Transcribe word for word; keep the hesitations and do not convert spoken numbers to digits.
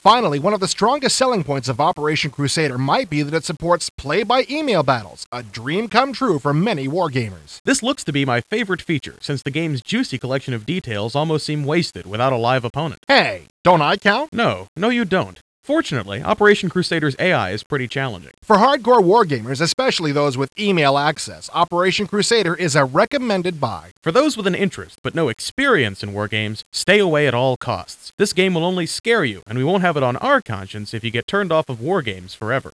Finally, one of the strongest selling points of Operation Crusader might be that it supports play-by-email battles, a dream come true for many wargamers. This looks to be my favorite feature, since the game's juicy collection of details almost seem wasted without a live opponent. Hey, don't I count? No, no you don't. Fortunately, Operation Crusader's A I is pretty challenging. For hardcore wargamers, especially those with email access, Operation Crusader is a recommended buy. For those with an interest but no experience in wargames, stay away at all costs. This game will only scare you, and we won't have it on our conscience if you get turned off of wargames forever.